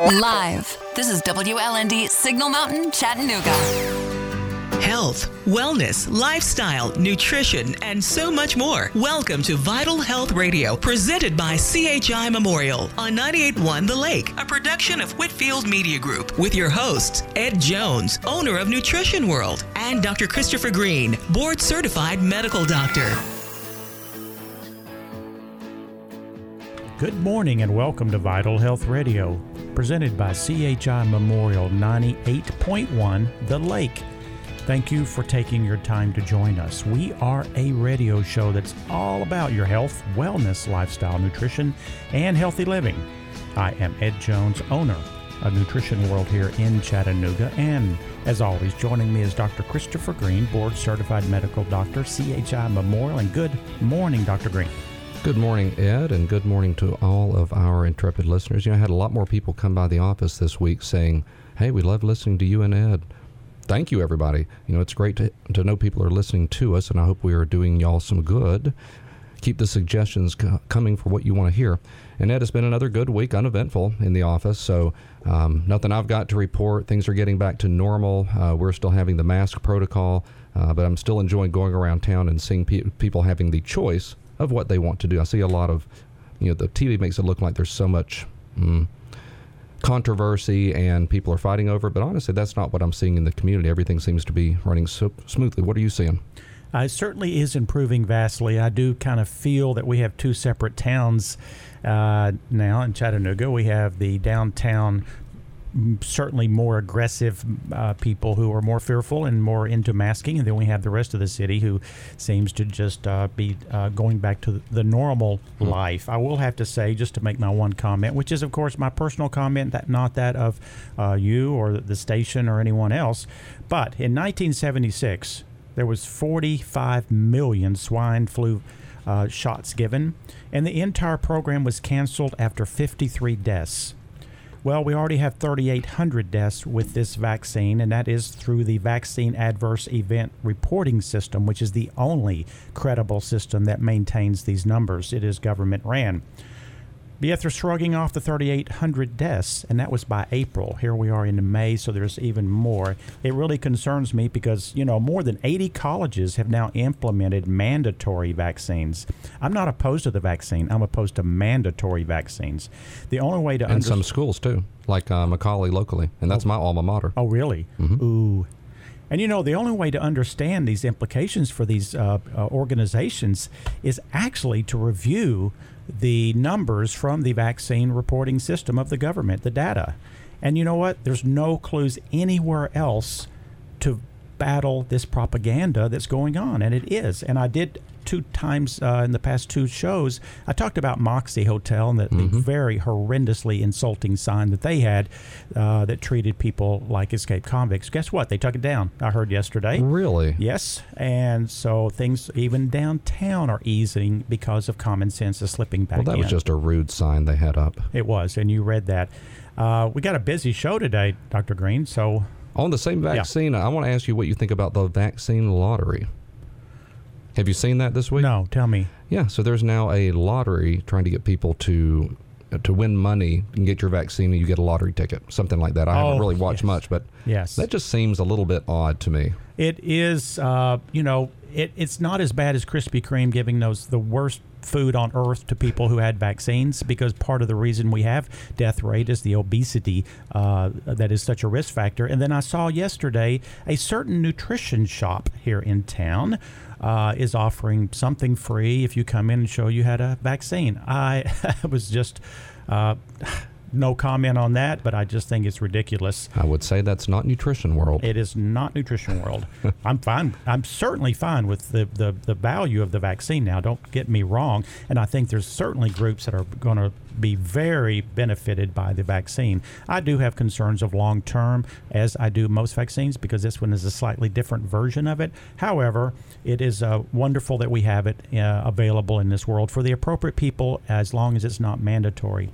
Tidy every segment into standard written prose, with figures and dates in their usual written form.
Live. This is WLND Signal Mountain, Chattanooga. Health, wellness, lifestyle, nutrition, and so much more. Welcome to Vital Health Radio, presented by CHI Memorial on 98.1 The Lake, a production of Whitfield Media Group, with your hosts, Ed Jones, owner of Nutrition World, and Dr. Christopher Green, board-certified medical doctor. Good morning and welcome to Vital Health Radio, presented by CHI Memorial 98.1 The Lake. Thank you for taking your time to join us. We are a radio show that's all about your health, wellness, lifestyle, nutrition, and healthy living. I am Ed Jones, owner of Nutrition World here in Chattanooga, and as always, joining me is Dr. Christopher Green, board-certified medical doctor, CHI Memorial, and good morning, Dr. Green. Good morning, Ed, and good morning to all of our intrepid listeners. You know, I had a lot more people come by the office this week saying, hey, we love listening to you and Ed. Thank you, everybody. You know, it's great to know people are listening to us, and I hope we are doing y'all some good. Keep the suggestions coming for what you want to hear. And Ed, it's been another good week, uneventful in the office, so nothing I've got to report. Things are getting back to normal. We're still having the mask protocol, but I'm still enjoying going around town and seeing people having the choice of what they want to do. I see a lot of, the TV makes it look like there's so much controversy and people are fighting over it, but honestly, that's not what I'm seeing in the community. Everything seems to be running so smoothly. What are you seeing? It certainly is improving vastly. I do kind of feel that we have two separate towns now in Chattanooga. We have the downtown, certainly more aggressive people who are more fearful and more into masking, and then we have the rest of the city who seems to just be going back to the normal life. I will have to say, just to make my one comment, which is of course my personal comment, not that of you or the station or anyone else, but in 1976 there was 45 million swine flu shots given, and the entire program was canceled after 53 deaths. Well, we already have 3,800 deaths with this vaccine, and that is through the Vaccine Adverse Event Reporting System, which is the only credible system that maintains these numbers. It is government ran. But yet they're shrugging off the 3,800 deaths, and that was by April. Here we are in May, so there's even more. It really concerns me because, more than 80 colleges have now implemented mandatory vaccines. I'm not opposed to the vaccine. I'm opposed to mandatory vaccines. The only way to And some schools, too, like Macaulay locally, and that's my alma mater. Oh, really? Mm-hmm. Ooh. And, the only way to understand these implications for these organizations is actually to review the numbers from the vaccine reporting system of the government, the data. And you know what? There's no clues anywhere else to battle this propaganda that's going on, and it is. And I did 2 times in the past 2 shows, I talked about Moxie Hotel and the very horrendously insulting sign that they had that treated people like escaped convicts. Guess what? They took it down, I heard yesterday. Really? Yes. And so things even downtown are easing because of common sense is slipping back in. Well, that was just a rude sign they had up. It was, and you read that. We got a busy show today, Dr. Green, so... On the same vaccine, I want to ask you what you think about the vaccine lottery. Have you seen that this week? No, tell me. Yeah, so there's now a lottery trying to get people to win money and get your vaccine, and you get a lottery ticket, something like that. I haven't really watched much, but that just seems a little bit odd to me. It is, it's not as bad as Krispy Kreme giving the worst food on earth to people who had vaccines, because part of the reason we have death rate is the obesity that is such a risk factor. And then I saw yesterday a certain nutrition shop here in town is offering something free if you come in and show you had a vaccine. I was just... no comment on that, but I just think it's ridiculous. I would say that's not Nutrition World. It is not Nutrition World. I'm fine. I'm certainly fine with the value of the vaccine now. Don't get me wrong. And I think there's certainly groups that are going to be very benefited by the vaccine. I do have concerns of long term, as I do most vaccines, because this one is a slightly different version of it. However, it is wonderful that we have it available in this world for the appropriate people, as long as it's not mandatory.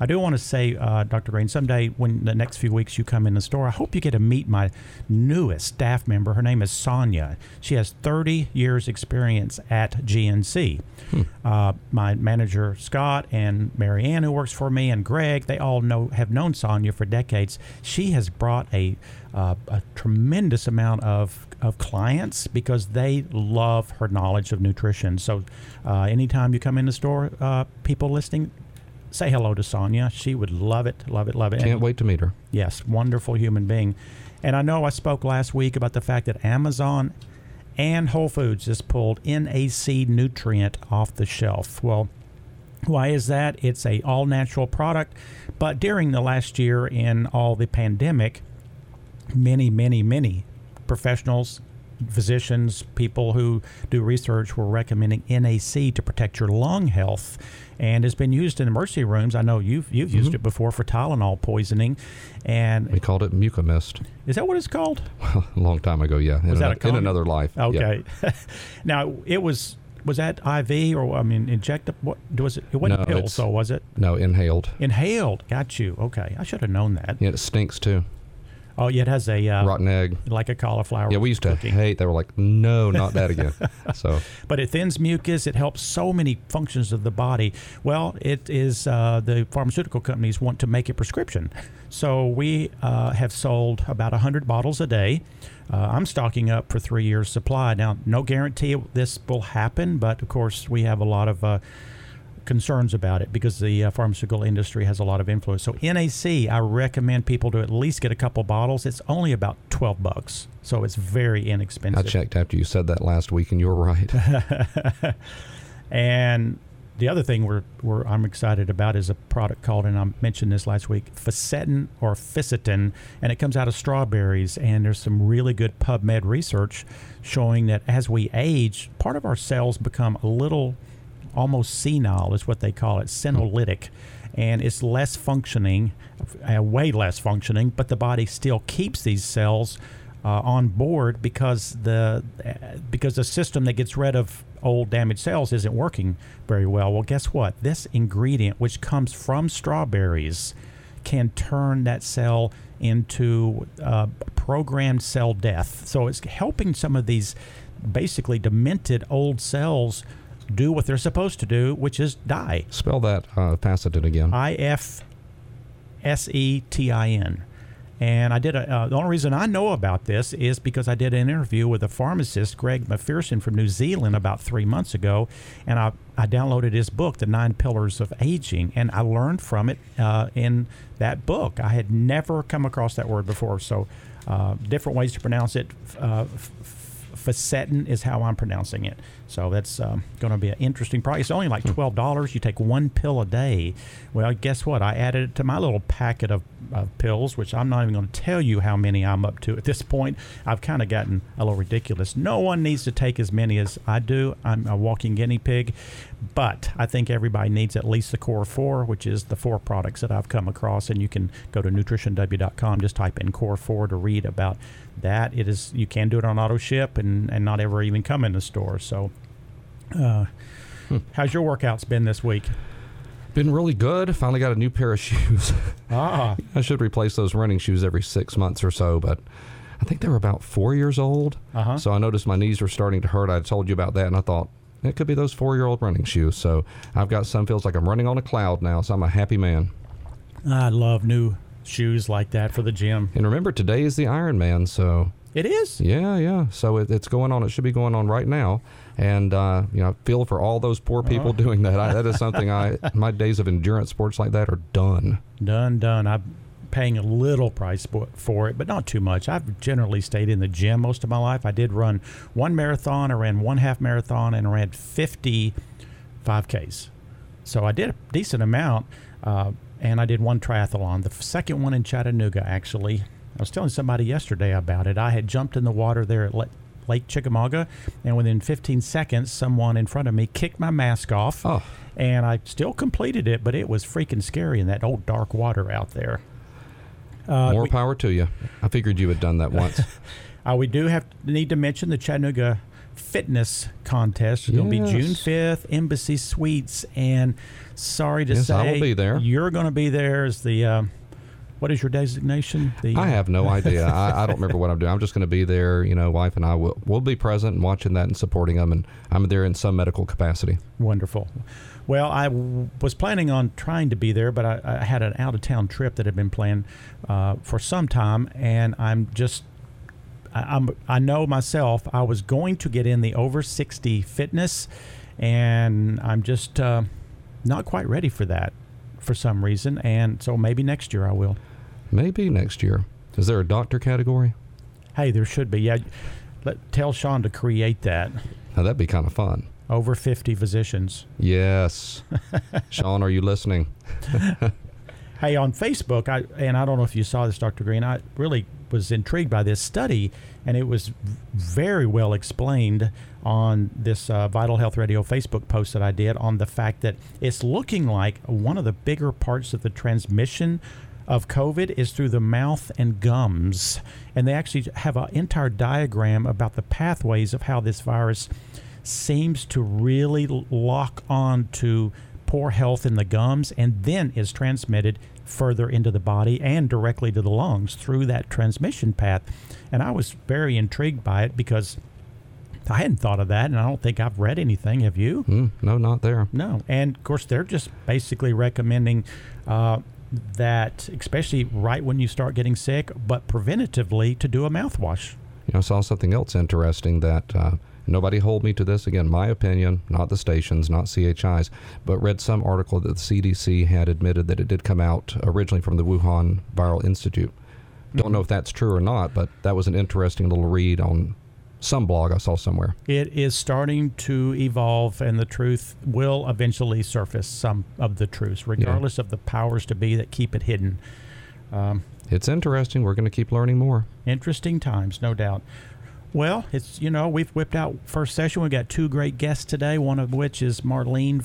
I do want to say, Dr. Green, someday when the next few weeks you come in the store, I hope you get to meet my newest staff member. Her name is Sonia. She has 30 years experience at GNC. My manager, Scott, and Mary Ann, who works for me, and Greg, they all have known Sonia for decades. She has brought a tremendous amount of clients because they love her knowledge of nutrition. So anytime you come in the store, people listening, say hello to Sonia. She would love it, love it, love it. Can't wait to meet her. Yes, wonderful human being. And I know I spoke last week about the fact that Amazon and Whole Foods just pulled NAC nutrient off the shelf. Well, why is that? It's a all-natural product, but during the last year in all the pandemic, many professionals, physicians, people who do research were recommending NAC to protect your lung health, and it's been used in emergency rooms. I know you've used it before for Tylenol poisoning, and we called it Mucomist. Is that what it's called? Well, a long time ago, yeah. In another life. Okay. Yeah. Now was that IV or injectable? What was it? It wasn't pills, so was it? No, inhaled. Inhaled. Got you. Okay, I should have known that. Yeah, it stinks too. Oh, yeah, it has a rotten egg, like a cauliflower. Yeah, we used to hate. They were like, no, not that again. But it thins mucus. It helps so many functions of the body. Well, it is the pharmaceutical companies want to make a prescription, so we have sold about 100 bottles a day. I'm stocking up for 3 years' supply. Now, no guarantee this will happen, but of course we have a lot of concerns about it because the pharmaceutical industry has a lot of influence. So NAC, I recommend people to at least get a couple bottles. It's only about $12, so it's very inexpensive. I checked after you said that last week, and you were right. And the other thing I'm excited about is a product called, and I mentioned this last week, Fisetin or Fisetin, and it comes out of strawberries. And there's some really good PubMed research showing that as we age, part of our cells become a little almost senile, is what they call it, senolytic, and it's less functioning, way less functioning, but the body still keeps these cells on board because the system that gets rid of old damaged cells isn't working very well. Well, guess what? This ingredient, which comes from strawberries, can turn that cell into programmed cell death. So it's helping some of these basically demented old cells do what they're supposed to do, which is die. Spell that Fisetin again. IFSETIN. And I did the only reason I know about this is because I did an interview with a pharmacist, Greg McPherson from New Zealand, about 3 months ago, and I downloaded his book, The 9 Pillars of Aging, and I learned from it in that book. I had never come across that word before, so different ways to pronounce it. Fisetin is how I'm pronouncing it. So that's going to be an interesting price. It's only like $12. You take one pill a day. Well, guess what? I added it to my little packet of pills, which I'm not even going to tell you how many I'm up to at this point. I've kind of gotten a little ridiculous. No one needs to take as many as I do. I'm a walking guinea pig. But I think everybody needs at least the core 4, which is the 4 products that I've come across. And you can go to nutritionw.com, just type in core 4 to read about that. It is, you can do it on auto ship and not ever even come in the store. So how's your workouts been this week? Been really good. Finally got a new pair of shoes. I should replace those running shoes every 6 months or so, but I think they were about 4 years old. So I noticed my knees were starting to hurt. I told you about that, and I thought it could be those 4-year-old running shoes. So I've got some, feels like I'm running on a cloud now, so I'm a happy man. I love new shoes like that for the gym. And remember, today is the Ironman, so... It is? Yeah. So it's going on. It should be going on right now. And, I feel for all those poor people doing that. That is something my days of endurance sports like that are done. Done. I'm paying a little price for it, but not too much. I've generally stayed in the gym most of my life. I did run 1 marathon, I ran 1 half marathon, and I ran 50 5Ks. So I did a decent amount, and I did 1 triathlon. The second one in Chattanooga, actually. I was telling somebody yesterday about it. I had jumped in the water there at Lake Chickamauga, and within 15 seconds, someone in front of me kicked my mask off, and I still completed it, but it was freaking scary in that old dark water out there. More power to you. I figured you had done that once. We do need to mention the Chattanooga fitness contest. It's going to be June 5th, Embassy Suites. And sorry to say, I will be there. You're going to be there as the... what is your designation? I have no idea. I don't remember what I'm doing. I'm just going to be there. Wife and I will be present and watching that and supporting them. And I'm there in some medical capacity. Wonderful. Well, I was planning on trying to be there, but I had an out-of-town trip that had been planned for some time. And I know myself, I was going to get in the over 60 fitness, and I'm just not quite ready for that for some reason. And so maybe next year I will. Maybe next year. Is there a doctor category? Hey, there should be. Yeah. Tell Sean to create that. Now, that'd be kind of fun. Over 50 physicians. Yes. Sean, are you listening? Hey, on Facebook, and I don't know if you saw this, Dr. Green, I really was intrigued by this study, and it was very well explained on this Vital Health Radio Facebook post that I did on the fact that it's looking like one of the bigger parts of the transmission of COVID is through the mouth and gums. And they actually have an entire diagram about the pathways of how this virus seems to really lock on to poor health in the gums and then is transmitted further into the body and directly to the lungs through that transmission path. And I was very intrigued by it because I hadn't thought of that, and I don't think I've read anything. Have you? No, not there. No. And, of course, they're just basically recommending that, especially right when you start getting sick, but preventatively to do a mouthwash. I saw something else interesting that nobody hold me to this. Again, my opinion, not the stations, not CHI's, but read some article that the CDC had admitted that it did come out originally from the Wuhan Viral Institute. Don't know if that's true or not, but that was an interesting little read on some blog I saw somewhere. It is starting to evolve, and the truth will eventually surface, some of the truths, regardless of the powers to be that keep it hidden. It's interesting. We're going to keep learning more. Interesting times, no doubt. Well, it's, we've whipped out first session. We've got two great guests today, one of which is Marlene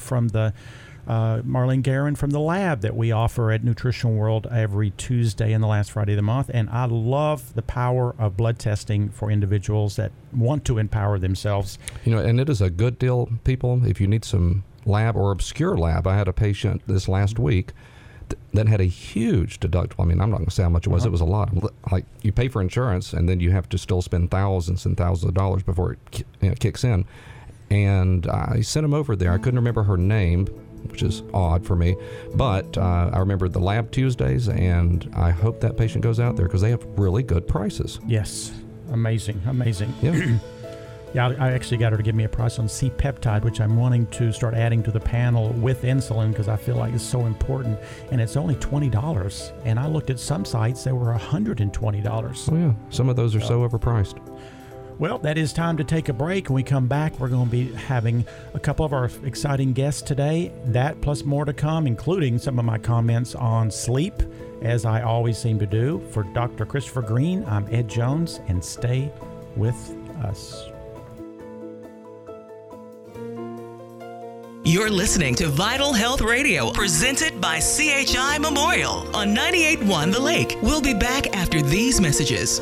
Guerin from the lab that we offer at Nutrition World every Tuesday and the last Friday of the month. And I love the power of blood testing for individuals that want to empower themselves. And it is a good deal, people, if you need some lab or obscure lab. I had a patient this last week that had a huge deductible. I mean, I'm not going to say how much it was. It was a lot. Like, you pay for insurance, and then you have to still spend thousands and thousands of dollars before it kicks in. And I sent him over there. I couldn't remember her name, which is odd for me. But I remember the lab Tuesdays, and I hope that patient goes out there because they have really good prices. Yes. Amazing. Yeah. Yeah, I actually got her to give me a price on C-peptide, which I'm wanting to start adding to the panel with insulin because I feel like it's so important. And it's only $20. And I looked at some sites, they were $120. Oh, yeah. Some of those are so overpriced. Well, that is time to take a break. When we come back, we're going to be having a couple of our exciting guests today. That plus more to come, including some of my comments on sleep, as I always seem to do. For Dr. Christopher Green, I'm Ed Jones, and stay with us. You're listening to Vital Health Radio, presented by CHI Memorial on 98.1 The Lake. We'll be back after these messages.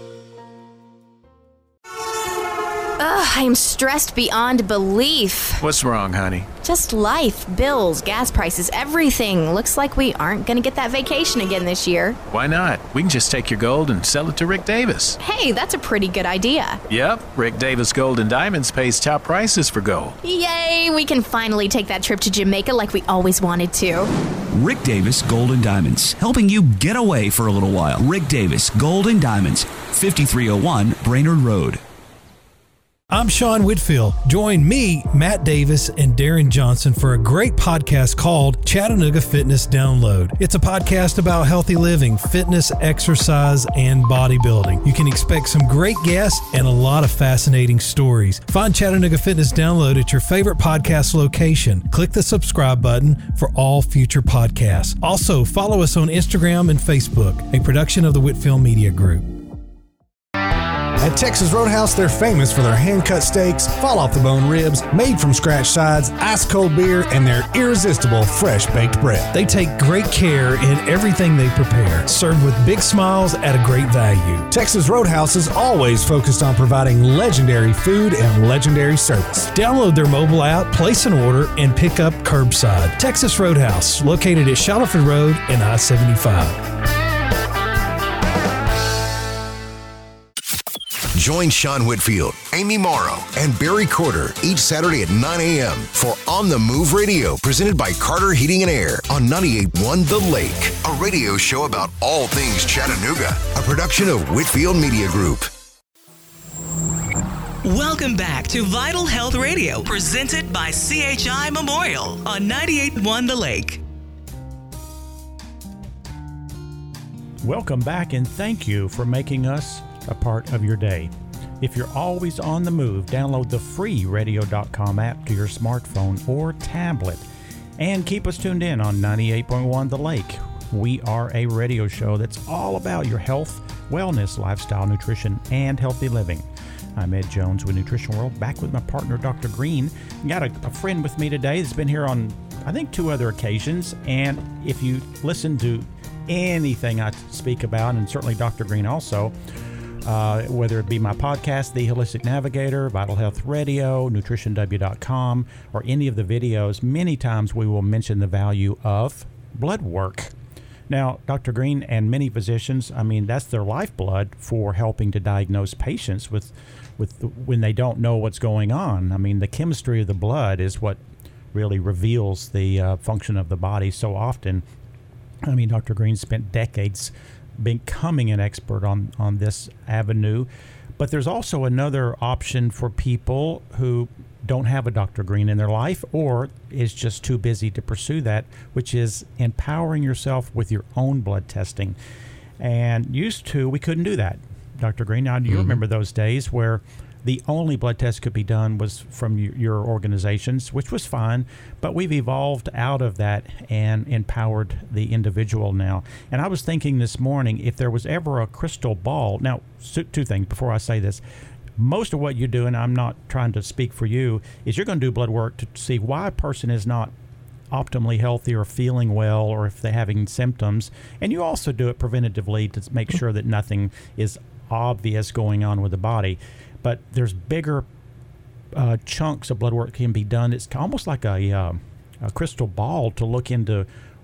I am stressed beyond belief. What's wrong, honey? Just life, bills, gas prices, everything. Looks like we aren't going to get that vacation again this year. Why not? We can just take your gold and sell it to Rick Davis. Hey, that's a pretty good idea. Yep, Rick Davis Gold and Diamonds pays top prices for gold. Yay, we can finally take that trip to Jamaica like we always wanted to. Rick Davis Gold and Diamonds, helping you get away for a little while. Rick Davis Gold and Diamonds, 5301 Brainerd Road. I'm Sean Whitfield. Join me, Matt Davis, and Darren Johnson for a great podcast called Chattanooga Fitness Download. It's a podcast about healthy living, fitness, exercise, and bodybuilding. You can expect some great guests and a lot of fascinating stories. Find Chattanooga Fitness Download at your favorite podcast location. Click the subscribe button for all future podcasts. Also, follow us on Instagram and Facebook, a production of the Whitfield Media Group. At Texas Roadhouse, they're famous for their hand-cut steaks, fall-off-the-bone ribs, made-from-scratch sides, ice-cold beer, and their irresistible fresh-baked bread. They take great care in everything they prepare, served with big smiles at a great value. Texas Roadhouse is always focused on providing legendary food and legendary service. Download their mobile app, place an order, and pick up curbside. Texas Roadhouse, located at Shuttleford Road and I-75. Join Sean Whitfield, Amy Morrow, and Barry Corder each Saturday at 9 a.m. for On the Move Radio, presented by Carter Heating and Air on 98.1 The Lake, a radio show about all things Chattanooga, a production of Whitfield Media Group. Welcome back to Vital Health Radio, presented by CHI Memorial on 98.1 The Lake. Welcome back, and thank you for making us a part of your day. If you're always on the move, download the free radio.com app to your smartphone or tablet and keep us tuned in on 98.1 The Lake. We are a radio show that's all about your health, wellness, lifestyle, nutrition, and healthy living. I'm Ed Jones with Nutrition World, back with my partner, Dr. Green. Got a friend with me today that's been here on, I think, 2 other occasions, and if you listen to anything I speak about, and certainly Dr. Green also, whether it be my podcast, The Holistic Navigator, Vital Health Radio, NutritionW.com, or any of the videos, many times we will mention the value of blood work. Now, Dr. Green and many physicians, I mean, that's their lifeblood for helping to diagnose patients with when they don't know what's going on. I mean, the chemistry of the blood is what really reveals the function of the body so often. I mean, Dr. Green spent decades becoming an expert on this avenue, but there's also another option for people who don't have a Dr. Green in their life or is just too busy to pursue that, which is empowering yourself with your own blood testing. And used to, we couldn't do that, Dr. Green. Now, do you remember those days where the only blood test could be done was from your organizations, which was fine, but we've evolved out of that and empowered the individual now. And I was thinking this morning, if there was ever a crystal ball, now, 2 things before I say this. Most of what you do, and I'm not trying to speak for you, is you're going to do blood work to see why a person is not optimally healthy or feeling well, or if they're having symptoms. And you also do it preventatively to make sure that nothing is obvious going on with the body. But there's bigger chunks of blood work can be done. It's almost like a crystal ball to look into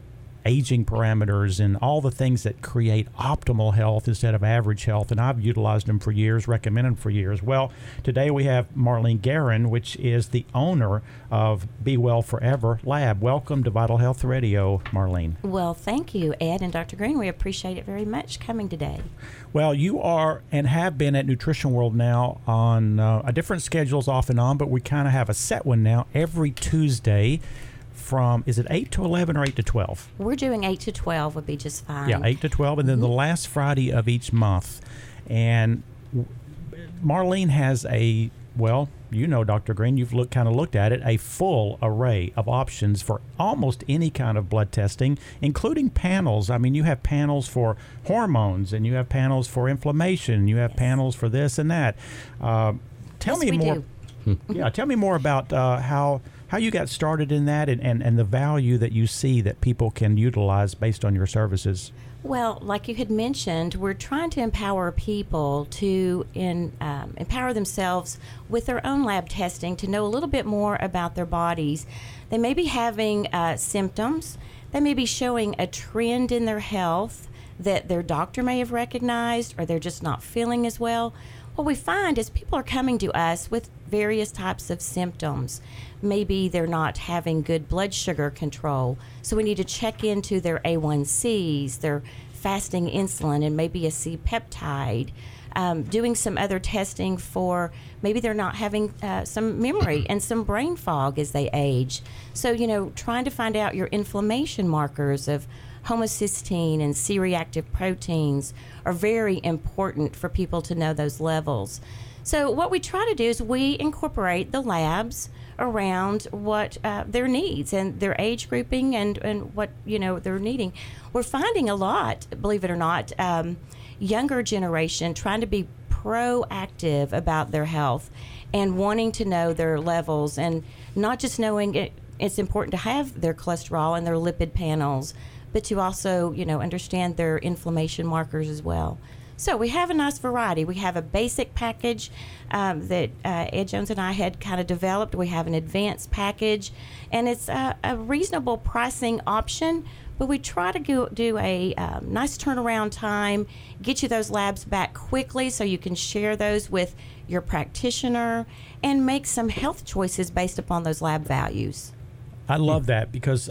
aging parameters and all the things that create optimal health instead of average health. And I've utilized them for years, recommended them for years. Well, today we have Marlene Guerin, which is the owner of Be Well Forever Lab. Welcome to Vital Health Radio, Marlene. Well, thank you, Ed and Dr. Green. We appreciate it very much coming today. Well, you are and have been at Nutrition World now on a different schedules off and on, but we kind of have a set one now every Tuesday from, is it 8 to 11 or 8 to 12? We're doing 8 to 12 would be just fine. Yeah, 8 to 12, and then the last Friday of each month. And Marlene has a, well, you know, Dr. Green, you've kind of looked at it, a full array of options for almost any kind of blood testing, including panels. I mean, you have panels for hormones, and you have panels for inflammation, you have panels for this and that. Tell me more. Yeah, tell me more about how you got started in that and the value that you see that people can utilize based on your services. Well, like you had mentioned, we're trying to empower people to empower themselves with their own lab testing to know a little bit more about their bodies. They may be having symptoms. They may be showing a trend in their health that their doctor may have recognized, or they're just not feeling as well. What we find is people are coming to us with various types of symptoms. Maybe they're not having good blood sugar control, so we need to check into their A1Cs, their fasting insulin, and maybe a C-peptide. Doing some other testing for maybe they're not having some memory and some brain fog as they age. So, you know, trying to find out your inflammation markers of homocysteine and C-reactive proteins are very important for people to know those levels. So what we try to do is we incorporate the labs around what their needs and their age grouping and what, you know, they're needing. We're finding a lot, believe it or not, younger generation trying to be proactive about their health and wanting to know their levels, and not just knowing it. It's important to have their cholesterol and their lipid panels, but to also, understand their inflammation markers as well. So we have a nice variety. We have a basic package that Ed Jones and I had kind of developed. We have an advanced package, and it's a reasonable pricing option, but we try to do a nice turnaround time, get you those labs back quickly so you can share those with your practitioner and make some health choices based upon those lab values. I love that because,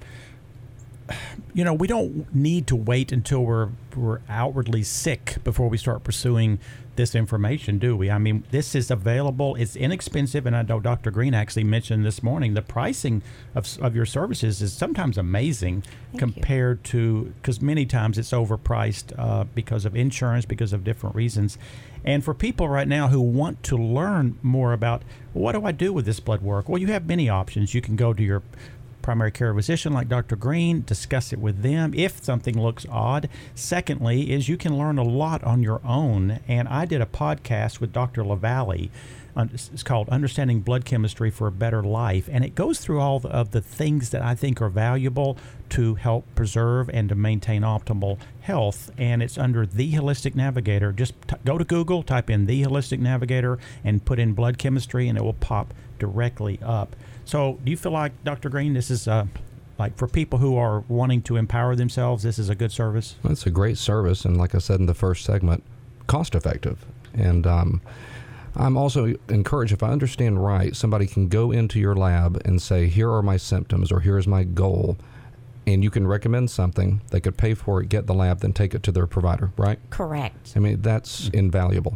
we don't need to wait until we're outwardly sick before we start pursuing this information, do we? I mean, this is available. It's inexpensive, and I know Dr. Green actually mentioned this morning the pricing of your services is sometimes amazing compared to, because many times it's overpriced because of insurance, because of different reasons. And for people right now who want to learn more about, what do I do with this blood work? Well, you have many options. You can go to your primary care physician like Dr. Green, discuss it with them if something looks odd. Secondly is you can learn a lot on your own, and I did a podcast with Dr. LaValle. It's called Understanding Blood Chemistry for a Better Life, and it goes through all of the things that I think are valuable to help preserve and to maintain optimal health, and it's under The Holistic Navigator. Just go to Google, type in The Holistic Navigator, and put in blood chemistry, and it will pop directly up. So do you feel like, Dr. Green, this is like for people who are wanting to empower themselves, this is a good service? Well, it's a great service, and like I said in the first segment, cost effective. And I'm also encouraged, if I understand right, somebody can go into your lab and say, here are my symptoms, or here's my goal, and you can recommend something. They could pay for it, get the lab, then take it to their provider, right? Correct. I mean, that's invaluable.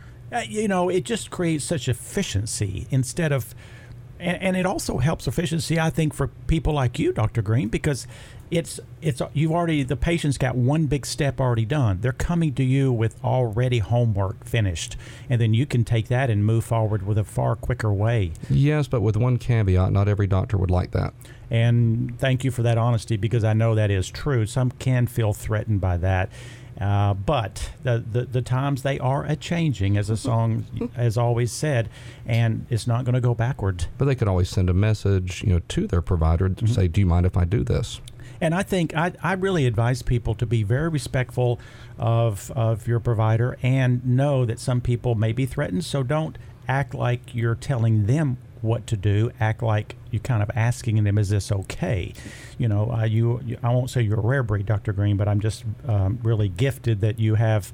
It just creates such efficiency instead of, and it also helps efficiency, I think, for people like you, Dr. Green, because the patient's got one big step already done. They're coming to you with already homework finished, and then you can take that and move forward with a far quicker way. Yes, but with one caveat, not every doctor would like that. And thank you for that honesty, because I know that is true. Some can feel threatened by that. But the times, they are a-changing, as the song has always said, and it's not going to go backwards. But they could always send a message, to their provider to say, do you mind if I do this? And I think I really advise people to be very respectful of your provider and know that some people may be threatened, so don't act like you're telling them what to do. Act like you're kind of asking them, is this okay? I won't say you're a rare breed, Dr. Green, but I'm just really gifted that you have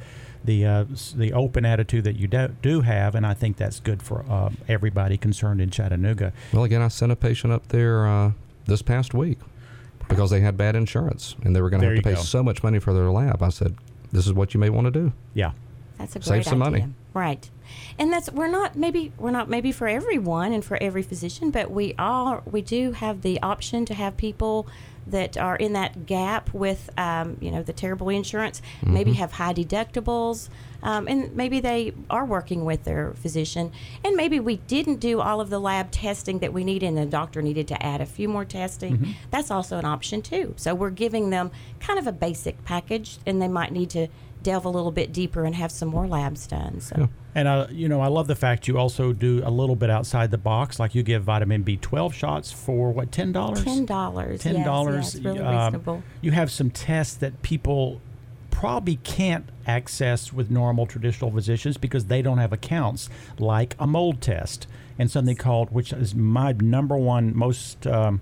the open attitude that you do have, and I think that's good for everybody concerned in Chattanooga. Well, again, I sent a patient up there this past week because they had bad insurance, and they were going to have to pay so much money for their lab. I said, this is what you may want to do. Yeah. That's a great Save some idea. money. Right. And we're not maybe for everyone and for every physician, but we do have the option to have people that are in that gap with the terrible insurance, maybe have high deductibles, and maybe they are working with their physician, and maybe we didn't do all of the lab testing that we need, and the doctor needed to add a few more testing. That's also an option too. So we're giving them kind of a basic package, and they might need to delve a little bit deeper and have some more labs done. So. Yeah. And I love the fact you also do a little bit outside the box, like you give vitamin B12 shots for what, $10? $10. $10. Yes, really reasonable. You have some tests that people probably can't access with normal traditional physicians because they don't have accounts, like a mold test and something called, which is my number one most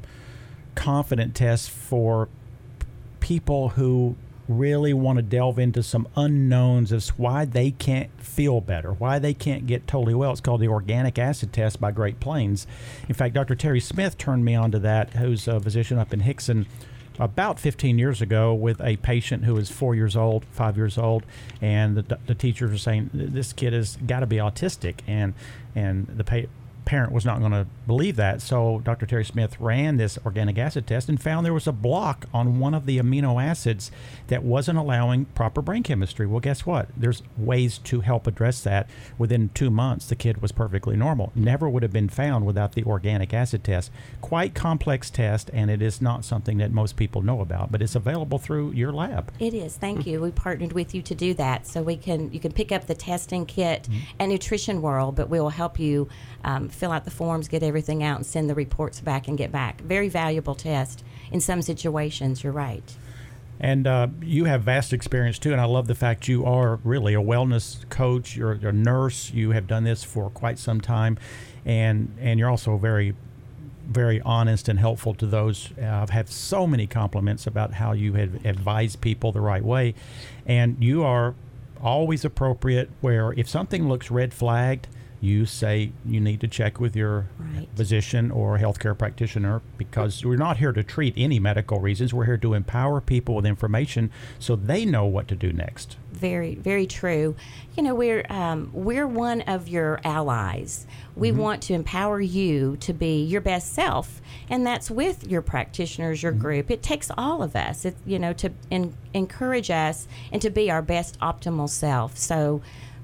confident test for people who really want to delve into some unknowns as why they can't feel better, why they can't get totally well. It's called the organic acid test by Great Plains. In fact, Dr. Terry Smith turned me on to that, who's a physician up in Hickson, about 15 years ago with a patient who was 5 years old, and the teachers were saying, this kid has got to be autistic, and the parent was not going to believe that. So Dr. Terry Smith ran this organic acid test and found there was a block on one of the amino acids that wasn't allowing proper brain chemistry. Well, guess what? There's ways to help address that. Within 2 months, the kid was perfectly normal. Never would have been found without the organic acid test. Quite complex test, and it is not something that most people know about, but it's available through your lab. It is. Thank you. We partnered with you to do that, so you can pick up the testing kit at Nutrition World, but we will help you fill out the forms, get everything out, and send the reports back and get back. Very valuable test in some situations. You're right. And you have vast experience too, and I love the fact you are really a wellness coach. You're a nurse. You have done this for quite some time, and you're also very, very honest and helpful to those. I've had so many compliments about how you have advised people the right way, and you are always appropriate. Where if something looks red flagged, you say you need to check with your physician or healthcare practitioner, because we're not here to treat any medical reasons. We're here to empower people with information so they know what to do next. Very, very true. You know, we're one of your allies. We want to empower you to be your best self, and that's with your practitioners, your group. It takes all of us, to encourage us and to be our best optimal self. So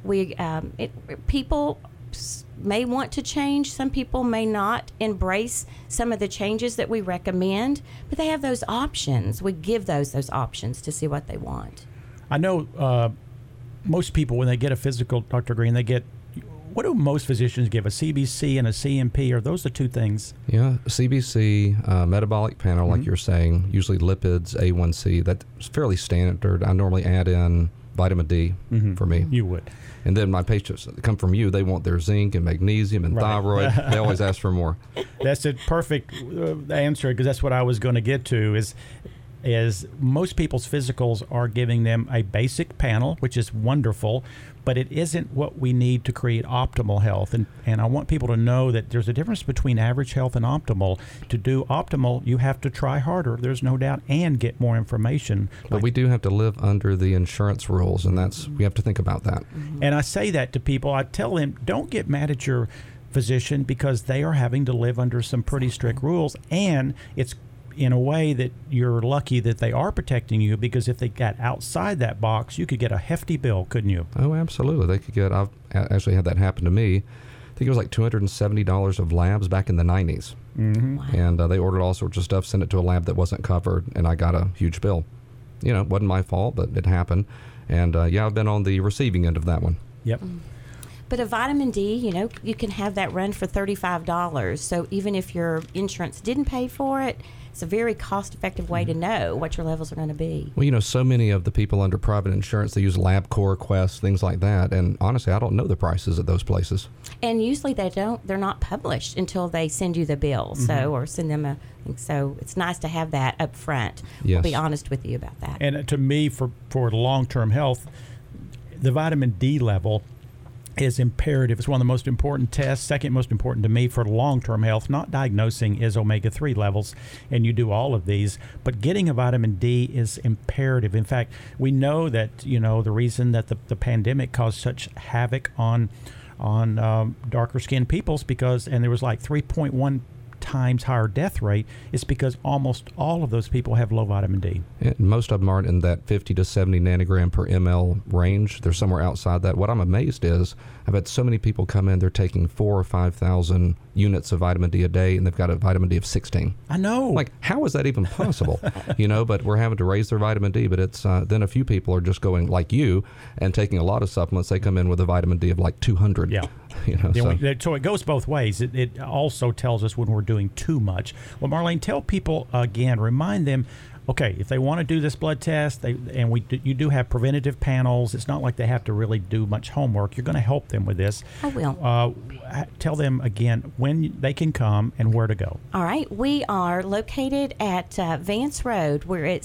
people may want to change. Some people may not embrace some of the changes that we recommend, but they have those options. We give those options to see what they want. I know most people, when they get a physical, Dr. Green, what do most physicians give? A CBC and a CMP? Are those the two things? Yeah, CBC, metabolic panel, like you're saying, usually lipids, A1C. That's fairly standard. I normally add in vitamin D for me. You would. And then my patients that come from you, they want their zinc and magnesium and thyroid. They always ask for more. That's a perfect answer, because that's what I was going to get to is most people's physicals are giving them a basic panel, which is wonderful, but it isn't what we need to create optimal health. And I want people to know that there's a difference between average health and optimal. To do optimal, you have to try harder, there's no doubt, and get more information. But we do have to live under the insurance rules, and we have to think about that. And I say that to people. I tell them, don't get mad at your physician, because they are having to live under some pretty strict rules, and it's in a way that you're lucky that they are protecting you, because if they got outside that box, you could get a hefty bill, couldn't you? Oh, absolutely. They could get, I've actually had that happen to me. I think it was like $270 of labs back in the 90s. Wow. And they ordered all sorts of stuff, sent it to a lab that wasn't covered, and I got a huge bill. It wasn't my fault, but it happened. And I've been on the receiving end of that one. Yep. But a vitamin D, you can have that run for $35. So even if your insurance didn't pay for it, it's a very cost-effective way to know what your levels are going to be. Well, so many of the people under private insurance, they use LabCorp, Quest, things like that. And honestly, I don't know the prices at those places. And usually they're not published until they send you the bill. Or send them so it's nice to have that up front. Yes. We'll be honest with you about that. And to me, for long-term health, the vitamin D level is imperative. It's one of the most important tests. Second most important to me for long-term health, not diagnosing, is omega-3 levels, and you do all of these, but getting a vitamin D is imperative. In fact, we know that the reason that the pandemic caused such havoc on darker skinned peoples, and there was like 3.1 times higher death rate, is because almost all of those people have low vitamin D. And most of them aren't in that 50 to 70 nanogram per ml range. They're somewhere outside that. What I'm amazed is I've had so many people come in, they're taking 4,000 or 5,000 units of vitamin D a day, and they've got a vitamin D of 16. I know. Like, how is that even possible? But we're having to raise their vitamin D. But it's then a few people are just going like you and taking a lot of supplements. They come in with a vitamin D of like 200. Yeah. So it goes both ways. It also tells us when we're doing too much. Well, Marlene, tell people again, remind them, okay, if they want to do this blood test, you do have preventative panels. It's not like they have to really do much homework. You're going to help them with this. I will. Tell them again when they can come and where to go. All right. We are located at Vance Road. We're at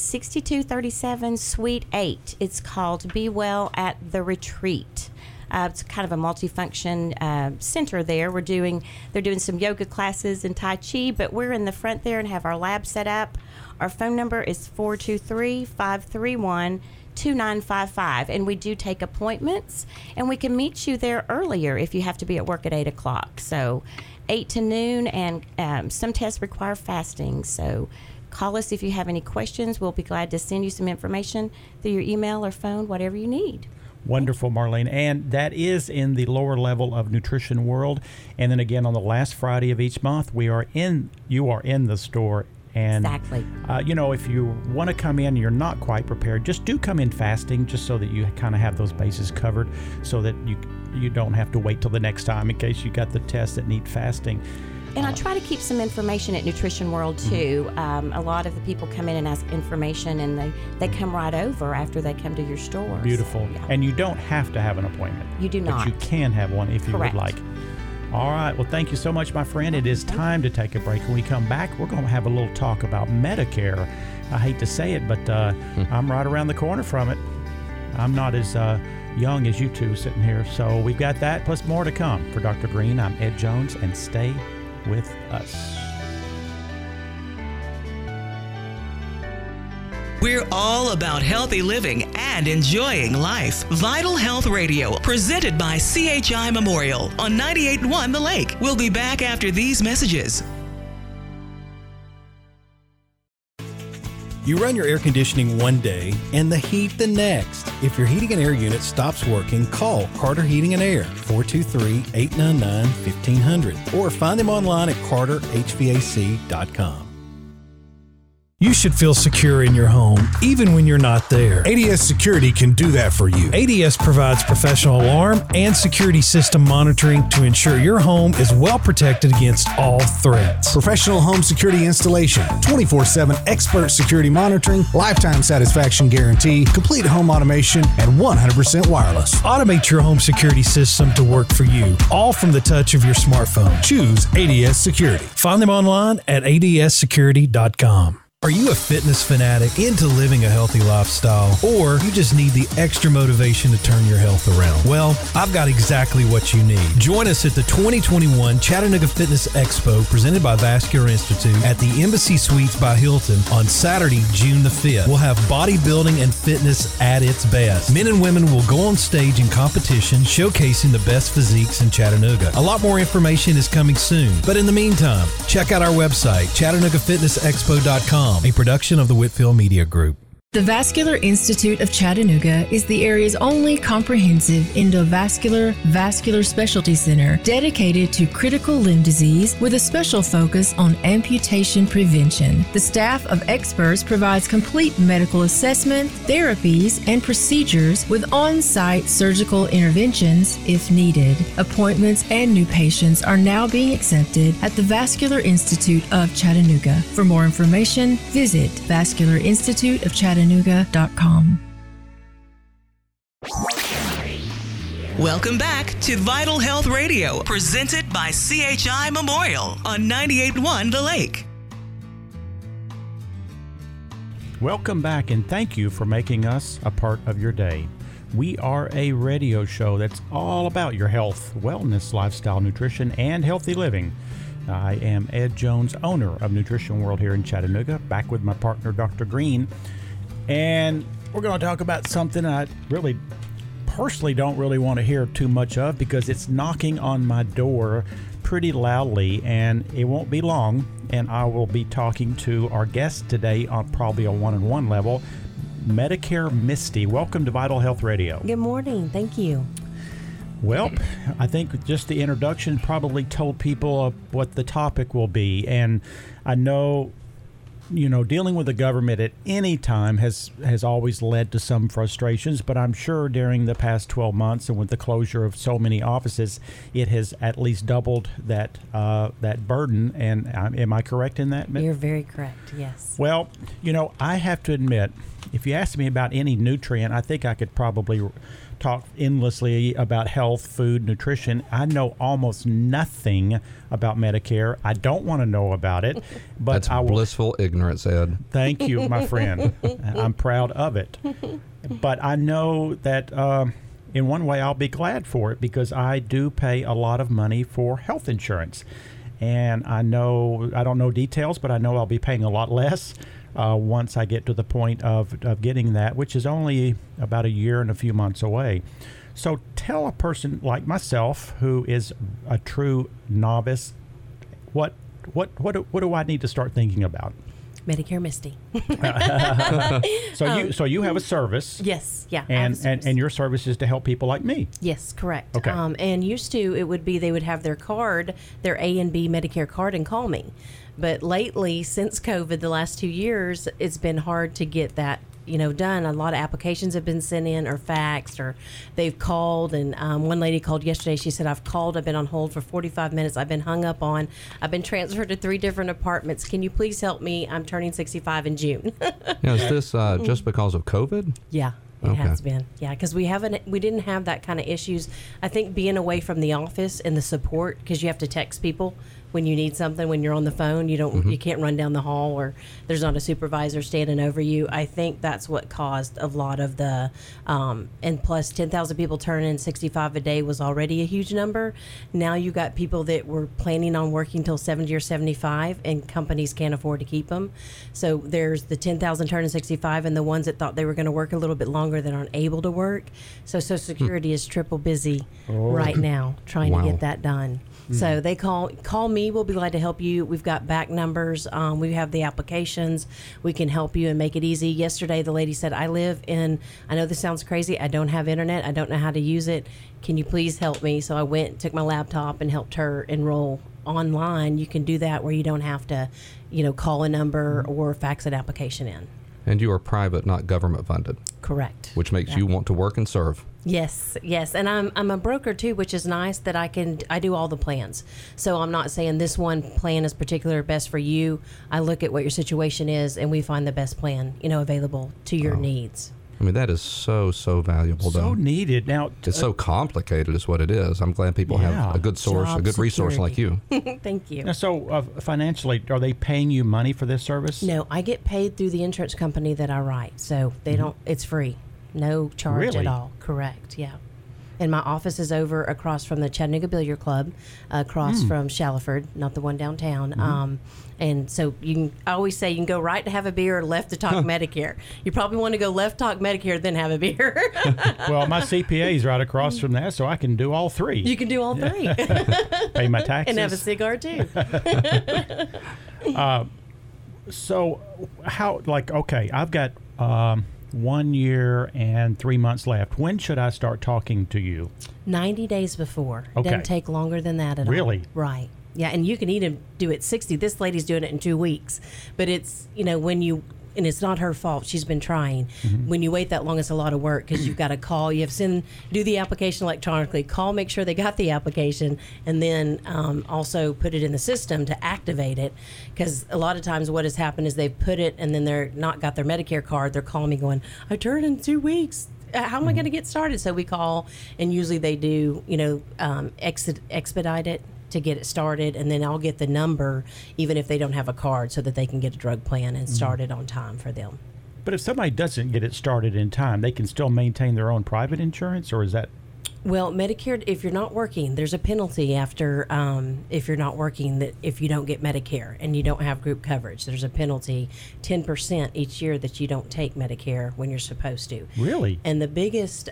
6237 Suite 8. It's called Be Well at the Retreat. It's kind of a multifunction center there. They're doing some yoga classes and Tai Chi, but we're in the front there and have our lab set up. Our phone number is 423-531-27 2955, and we do take appointments, and we can meet you there earlier if you have to be at work at 8 o'clock. So 8 to noon, and some tests require fasting. So call us if you have any questions. We'll be glad to send you some information through your email or phone, whatever you need. Wonderful, Marlene. And that is in the lower level of Nutrition World. And then again, on the last Friday of each month, you are in the store. And, exactly. If you want to come in and you're not quite prepared, just do come in fasting, just so that you kind of have those bases covered, so that you don't have to wait till the next time in case you got the tests that need fasting. And I try to keep some information at Nutrition World, too. A lot of the people come in and ask information, and they come right over after they come to your store. Beautiful. So, yeah. And you don't have to have an appointment. You do not. But you can have one if you Correct. would like. All right. Well, thank you so much, my friend. It is time to take a break. When we come back, we're going to have a little talk about Medicare. I hate to say it, but I'm right around the corner from it. I'm not as young as you two sitting here. So we've got that plus more to come. For Dr. Green, I'm Ed Jones, and stay with us. We're all about healthy living and enjoying life. Vital Health Radio, presented by CHI Memorial on 98.1 The Lake. We'll be back after these messages. You run your air conditioning one day and the heat the next. If your heating and air unit stops working, call Carter Heating and Air, 423-899-1500, or find them online at carterhvac.com. You should feel secure in your home, even when you're not there. ADS Security can do that for you. ADS provides professional alarm and security system monitoring to ensure your home is well protected against all threats. Professional home security installation, 24/7 expert security monitoring, lifetime satisfaction guarantee, complete home automation, and 100% wireless. Automate your home security system to work for you, all from the touch of your smartphone. Choose ADS Security. Find them online at adssecurity.com. Are you a fitness fanatic into living a healthy lifestyle, or you just need the extra motivation to turn your health around? Well, I've got exactly what you need. Join us at the 2021 Chattanooga Fitness Expo presented by Vascular Institute at the Embassy Suites by Hilton on Saturday, June the 5th. We'll have bodybuilding and fitness at its best. Men and women will go on stage in competition showcasing the best physiques in Chattanooga. A lot more information is coming soon, but in the meantime, check out our website, ChattanoogaFitnessExpo.com. A production of the Whitfield Media Group. The Vascular Institute of Chattanooga is the area's only comprehensive endovascular vascular specialty center dedicated to critical limb disease with a special focus on amputation prevention. The staff of experts provides complete medical assessment, therapies, and procedures with on-site surgical interventions if needed. Appointments and new patients are now being accepted at the Vascular Institute of Chattanooga. For more information, visit vascularinstituteofchattanooga.com. Welcome back to Vital Health Radio, presented by CHI Memorial on 98.1 The Lake. Welcome back, and thank you for making us a part of your day. We are a radio show that's all about your health, wellness, lifestyle, nutrition, and healthy living. I am Ed Jones, owner of Nutrition World here in Chattanooga, back with my partner, Dr. Green. And we're going to talk about something I really personally don't really want to hear too much of, because it's knocking on my door pretty loudly, and it won't be long, and I will be talking to our guest today on probably a one-on-one level, Medicare Misty. Welcome to Vital Health Radio. Good morning. Thank you. Well, I think just the introduction probably told people what the topic will be, and I know, dealing with the government at any time has always led to some frustrations, but I'm sure during the past 12 months and with the closure of so many offices, it has at least doubled that burden. And am I correct in that? You're very correct, yes. Well, I have to admit, if you ask me about any nutrient, I think I could probably talk endlessly about health, food, nutrition. I know almost nothing about Medicare. I don't want to know about it, but that's blissful ignorance, Ed. Thank you, my friend. I'm proud of it. But I know that in one way I'll be glad for it, because I do pay a lot of money for health insurance. And I don't know details, but I know I'll be paying a lot less once I get to the point of getting that, which is only about a year and a few months away. So tell a person like myself who is a true novice, what do I need to start thinking about? Medicare Misty. So you have a service. Yes, yeah. And your service is to help people like me. Yes, correct. Okay. And used to, it would be they would have their card, their A and B Medicare card, and call me. But lately, since COVID, the last 2 years, it's been hard to get that done. A lot of applications have been sent in or faxed, or they've called. And one lady called yesterday. She said, I've called. I've been on hold for 45 minutes. I've been hung up on. I've been transferred to 3 different apartments. Can you please help me? I'm turning 65 in June. Is this just because of COVID? Yeah. It has been, because we didn't have that kind of issues. I think being away from the office and the support, because you have to text people when you need something. When you're on the phone, you can't run down the hall, or there's not a supervisor standing over you. I think that's what caused a lot of the and plus 10,000 people turning 65 a day was already a huge number. Now you got people that were planning on working till 70 or 75, and companies can't afford to keep them. So there's the 10,000 turning 65, and the ones that thought they were going to work a little bit longer that aren't able to work. So Social Security is triple busy right now trying to get that done. So they call me. We'll be glad to help you. We've got back numbers. We have the applications. We can help you and make it easy. Yesterday, the lady said, I know this sounds crazy. I don't have internet. I don't know how to use it. Can you please help me? So I went, took my laptop, and helped her enroll online. You can do that where you don't have to, call a number or fax an application in. And you are private, not government funded. Correct. Which makes you want to work and serve. Yes, and I'm a broker too, which is nice that I do all the plans. So I'm not saying this one plan is particular best for you. I look at what your situation is, and we find the best plan, available to your needs. I mean, that is so valuable. So needed. Now, it's so complicated is what it is. I'm glad people have a good source, a good resource like you. Thank you. Now, so financially, are they paying you money for this service? No, I get paid through the insurance company that I write. So they don't, it's free. No charge at all. Correct, yeah. And my office is over across from the Chattanooga Billiard Club, across from Shallowford, not the one downtown. And so I always say you can go right to have a beer or left to talk Medicare. You probably want to go left, talk Medicare, then have a beer. Well, my CPA is right across from that, so I can do all 3. You can do all 3. Pay my taxes. And have a cigar, too. So how, okay, I've got 1 year and 3 months left. When should I start talking to you? 90 days before. Okay. Doesn't take longer than that at all. Really? Right. Yeah, and you can even do it 60. This lady's doing it in 2 weeks. But it's, and it's not her fault. She's been trying. When you wait that long, it's a lot of work because you've got to call. You have to do the application electronically, call, make sure they got the application, and then also put it in the system to activate it. Because a lot of times what has happened is they've put it and then they're not got their Medicare card. They're calling me going, I turned in 2 weeks. How am I going to get started? So we call, and usually they do, expedite it to get it started, and then I'll get the number even if they don't have a card so that they can get a drug plan and start it on time for them. But if somebody doesn't get it started in time, they can still maintain their own private insurance, or is that? Well, Medicare, if you're not working, there's a penalty after if you're not working, that if you don't get Medicare and you don't have group coverage, there's a penalty 10% each year that you don't take Medicare when you're supposed to. Really? And the biggest,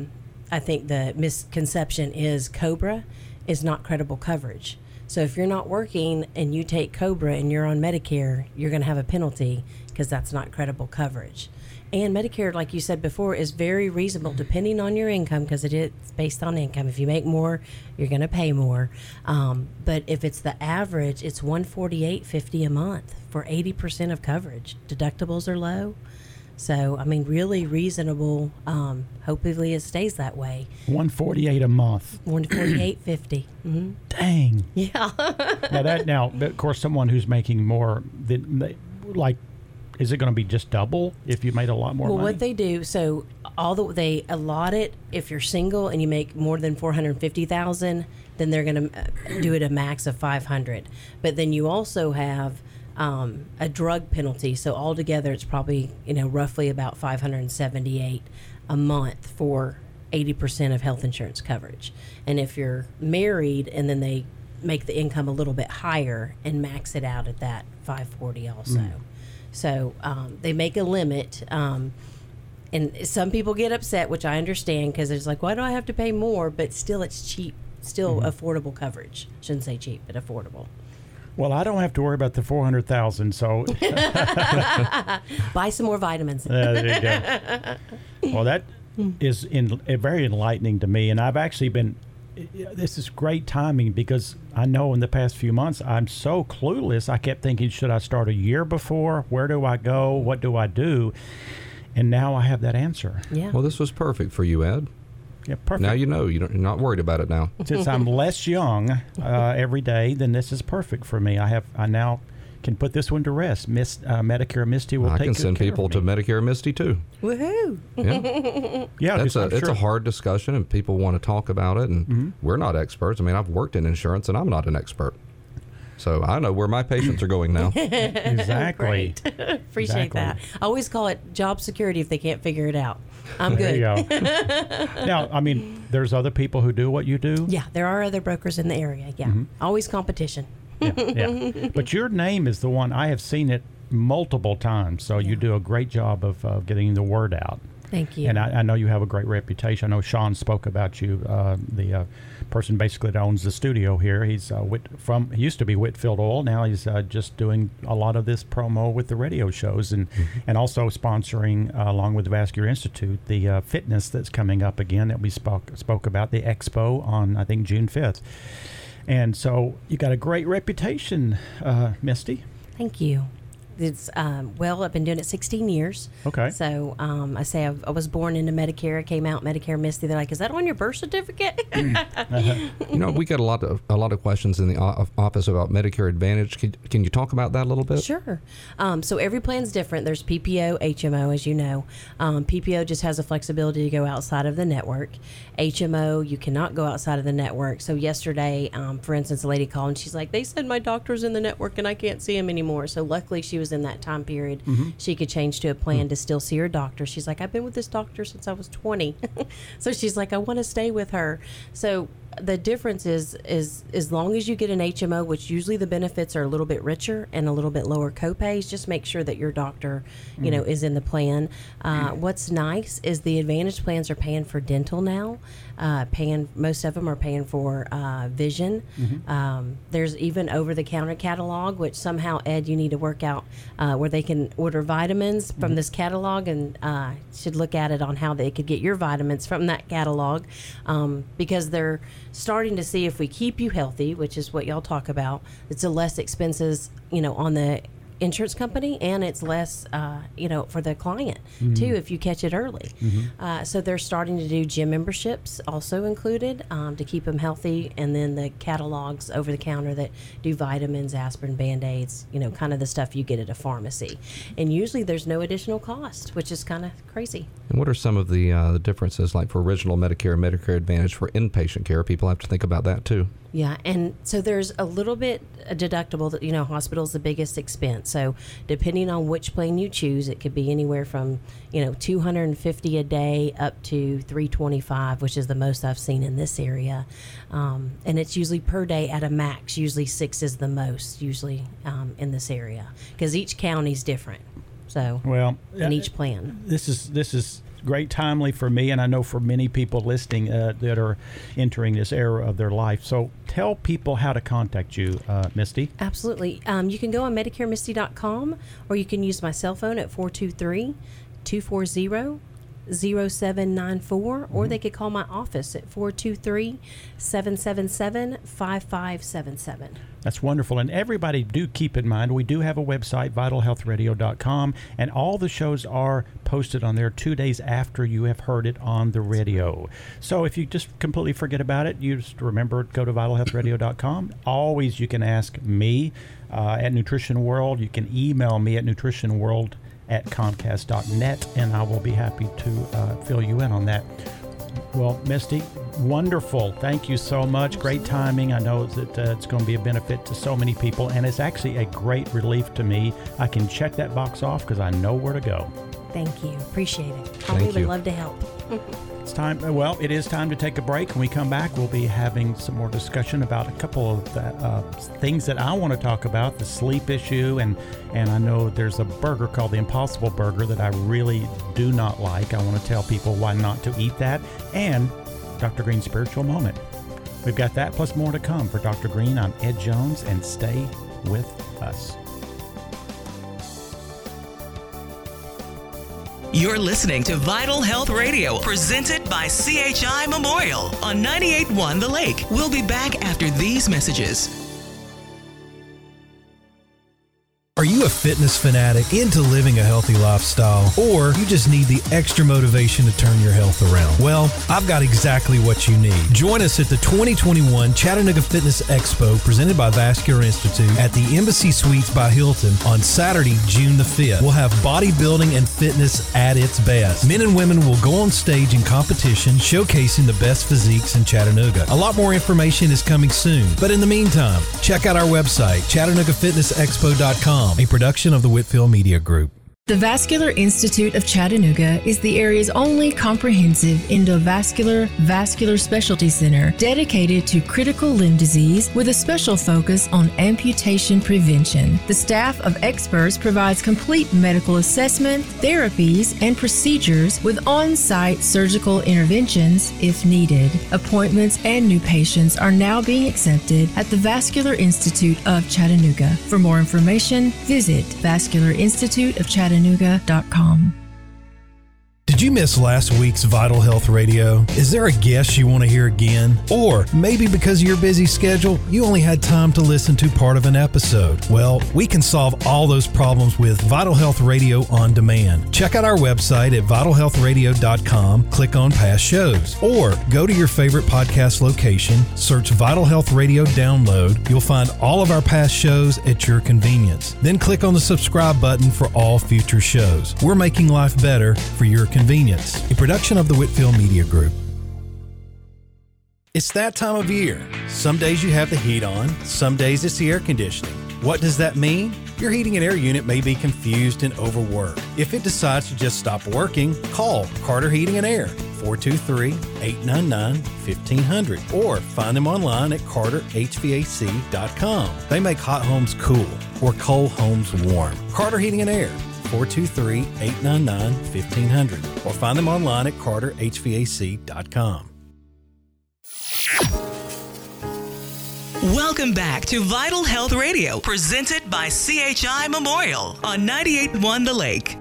I think the misconception is COBRA is not credible coverage. So if you're not working and you take COBRA and you're on Medicare, you're going to have a penalty because that's not credible coverage. And Medicare, like you said before, is very reasonable depending on your income because it is based on income. If you make more, you're going to pay more. But if it's the average, it's $148.50 a month for 80% of coverage. Deductibles are low. So, I mean, really reasonable. Hopefully it stays that way. $148 a month. $148.50. Dang. Yeah. Now, of course, someone who's making more than, is it going to be just double if you made a lot more money? Well, what they do, so they allot it. If you're single and you make more than $450,000, then they're going to do it a max of $500. But then you also have a drug penalty. So altogether, it's probably roughly about $578 a month for 80% of health insurance coverage. And if you're married, and then they make the income a little bit higher and max it out at that $540 also. So they make a limit. And some people get upset, which I understand, because it's like, why do I have to pay more? But still, it's cheap, still affordable coverage. Shouldn't say cheap, but affordable. Well, I don't have to worry about the 400,000, so buy some more vitamins. There you go. Well, that is very enlightening to me, and I've actually been. This is great timing because I know in the past few months I'm so clueless. I kept thinking, should I start a year before? Where do I go? What do I do? And now I have that answer. Yeah. Well, this was perfect for you, Ed. Yeah, perfect. Now you know. You're not worried about it now. Since I'm less young every day, then this is perfect for me. I now can put this one to rest. Medicare Misty will take care of me. I can send people to Medicare Misty too. Woohoo! Yeah, it's a hard discussion, and people want to talk about it, and we're not experts. I mean, I've worked in insurance, and I'm not an expert. So I know where my patients are going now. Exactly. Appreciate that. I always call it job security if they can't figure it out. I'm good. There you go. Now, I mean, there's other people who do what you do? Yeah, there are other brokers in the area. Yeah. Always competition. Yeah. But your name is the one, I have seen it multiple times. So you do a great job of getting the word out. Thank you. And I know you have a great reputation. I know Sean spoke about you, the person basically that owns the studio here. He's he used to be Whitfield Oil. Now he's just doing a lot of this promo with the radio shows and also sponsoring, along with the Vascular Institute, the fitness that's coming up again that we spoke about, the expo on, I think, June 5th. And so you got a great reputation, Misty. Thank you. It's I've been doing it 16 years. Okay. So I was born into Medicare. I came out Medicare Misty. They're like, "Is that on your birth certificate?" We get a lot of questions in the office about Medicare Advantage. Can you talk about that a little bit? Sure. So every plan's different. There's PPO, HMO, as you know. PPO just has the flexibility to go outside of the network. HMO, you cannot go outside of the network. So yesterday, for instance, a lady called and she's like, "They said my doctor's in the network and I can't see him anymore." So luckily, she was in that time period. She could change to a plan to still see her doctor. She's like, "I've been with this doctor since I was 20." So she's like, "I want to stay with her." So the difference is as long as you get an HMO, which usually the benefits are a little bit richer and a little bit lower copays, just make sure that your doctor, is in the plan. What's nice is the Advantage plans are paying for dental now. Most of them are paying for vision. There's even over-the-counter catalog, which somehow, Ed, you need to work out where they can order vitamins from this catalog, and should look at it on how they could get your vitamins from that catalog, because they're starting to see if we keep you healthy, which is what y'all talk about, it's a less expenses, on the insurance company, and it's less, for the client too, if you catch it early. So they're starting to do gym memberships also included to keep them healthy, and then the catalogs over the counter that do vitamins, aspirin, Band-Aids, kind of the stuff you get at a pharmacy. And usually there's no additional cost, which is kind of crazy. And what are some of the differences, like for original Medicare and Medicare Advantage for inpatient care? People have to think about that too. Yeah, and so there's a little bit deductible that, hospital's the biggest expense. So depending on which plan you choose, it could be anywhere from, $250 a day up to $325, which is the most I've seen in this area. And it's usually per day at a max. Usually 6 is the most, in this area, because each county's different. So, in each plan. This is great, timely for me, and I know for many people listening that are entering this era of their life. So tell people how to contact you, Misty. Absolutely. You can go on MedicareMisty.com, or you can use my cell phone at 423-240-0794, or they could call my office at 423-777-5577. That's wonderful. And everybody, do keep in mind, we do have a website, vitalhealthradio.com, and all the shows are posted on there 2 days after you have heard it on the radio. So if you just completely forget about it, you just remember, go to vitalhealthradio.com. Always you can ask me at Nutrition World. You can email me at nutritionworld@comcast.net, and I will be happy to fill you in on that. Well, Misty, wonderful. Thank you so much. Great timing. I know that it's going to be a benefit to so many people, and it's actually a great relief to me. I can check that box off because I know where to go. Thank you. Appreciate it. We would love to help. It's time. Well, it is time to take a break. When we come back, we'll be having some more discussion about a couple of things that I want to talk about, the sleep issue, and I know there's a burger called the Impossible Burger that I really do not like. I want to tell people why not to eat that, and Dr. Green's spiritual moment. We've got that plus more to come. For Dr. Green, I'm Ed Jones, and stay with us. You're listening to Vital Health Radio, presented by CHI Memorial on 98.1 The Lake. We'll be back after these messages. Are you a fitness fanatic into living a healthy lifestyle, or you just need the extra motivation to turn your health around? Well, I've got exactly what you need. Join us at the 2021 Chattanooga Fitness Expo presented by Vascular Institute at the Embassy Suites by Hilton on Saturday, June the 5th. We'll have bodybuilding and fitness at its best. Men and women will go on stage in competition showcasing the best physiques in Chattanooga. A lot more information is coming soon, but in the meantime, check out our website, ChattanoogaFitnessExpo.com. A production of the Whitfield Media Group. The Vascular Institute of Chattanooga is the area's only comprehensive endovascular vascular specialty center dedicated to critical limb disease with a special focus on amputation prevention. The staff of experts provides complete medical assessment, therapies, and procedures with on-site surgical interventions if needed. Appointments and new patients are now being accepted at the Vascular Institute of Chattanooga. For more information, visit vascularinstituteofchattanooga.com. Did you miss last week's Vital Health Radio? Is there a guest you want to hear again? Or maybe because of your busy schedule, you only had time to listen to part of an episode? Well, we can solve all those problems with Vital Health Radio On Demand. Check out our website at vitalhealthradio.com, click on past shows, or go to your favorite podcast location, search Vital Health Radio Download. You'll find all of our past shows at your convenience. Then click on the subscribe button for all future shows. We're making life better for your convenience. A production of the Whitfield Media Group. It's that time of year. Some days you have the heat on, some days it's the air conditioning. What does that mean? Your heating and air unit may be confused and overworked. If it decides to just stop working, call Carter Heating and Air, 423-899-1500, or find them online at carterhvac.com. They make hot homes cool or cold homes warm. Carter Heating and Air, 423-899-1500, or find them online at carterhvac.com. Welcome back to Vital Health Radio, presented by CHI Memorial on 98.1 The Lake.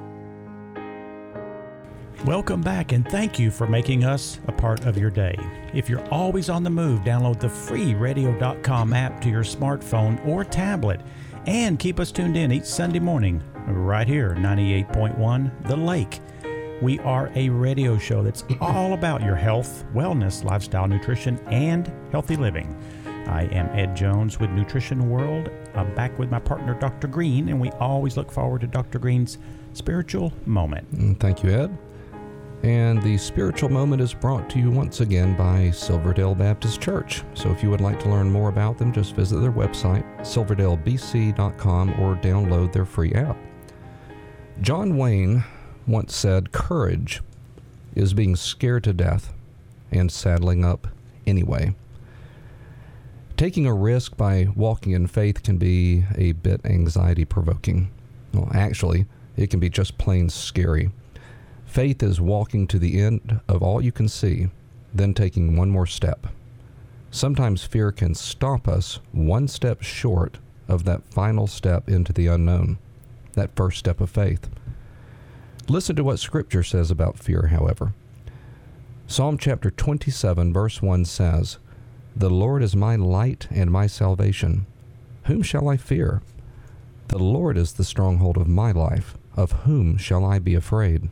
Welcome back, and thank you for making us a part of your day. If you're always on the move, download the free radio.com app to your smartphone or tablet, and keep us tuned in each Sunday morning right here, 98.1 The Lake. We are a radio show that's all about your health, wellness, lifestyle, nutrition, and healthy living. I am Ed Jones with Nutrition World. I'm back with my partner, Dr. Green, and we always look forward to Dr. Green's spiritual moment. Thank you, Ed. And the spiritual moment is brought to you once again by Silverdale Baptist Church. So if you would like to learn more about them, just visit their website, silverdalebc.com, or download their free app. John Wayne once said, "Courage is being scared to death and saddling up anyway." Taking a risk by walking in faith can be a bit anxiety-provoking. Well, actually, it can be just plain scary. Faith is walking to the end of all you can see, then taking one more step. Sometimes fear can stop us one step short of that final step into the unknown, that first step of faith. Listen to what Scripture says about fear, however. Psalm chapter 27, verse 1 says, "The Lord is my light and my salvation. Whom shall I fear? The Lord is the stronghold of my life. Of whom shall I be afraid?"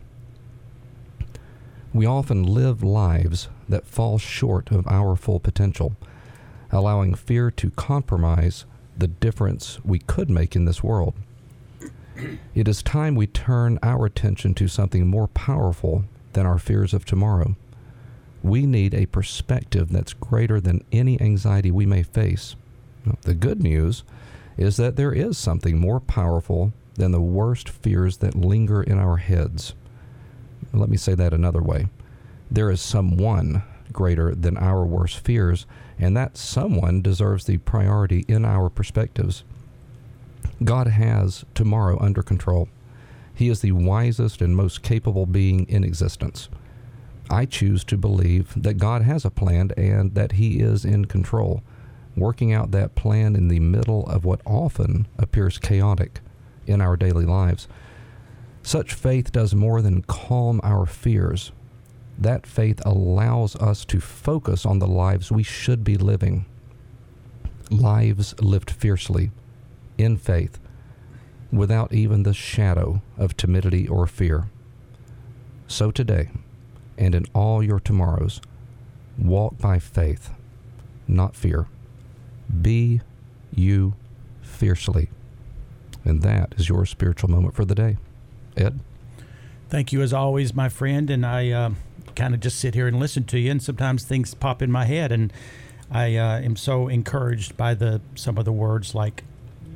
We often live lives that fall short of our full potential, allowing fear to compromise the difference we could make in this world. It is time we turn our attention to something more powerful than our fears of tomorrow. We need a perspective that's greater than any anxiety we may face. The good news is that there is something more powerful than the worst fears that linger in our heads. Let me say that another way. There is someone greater than our worst fears, and that someone deserves the priority in our perspectives. God has tomorrow under control. He is the wisest and most capable being in existence. I choose to believe that God has a plan and that He is in control, working out that plan in the middle of what often appears chaotic in our daily lives. Such faith does more than calm our fears. That faith allows us to focus on the lives we should be living. Lives lived fiercely, in faith, without even the shadow of timidity or fear. So today, and in all your tomorrows, walk by faith, not fear. Be you fiercely. And that is your spiritual moment for the day. Ed? Thank you as always, my friend. And I kind of just sit here and listen to you, and sometimes things pop in my head, and I am so encouraged by some of the words like,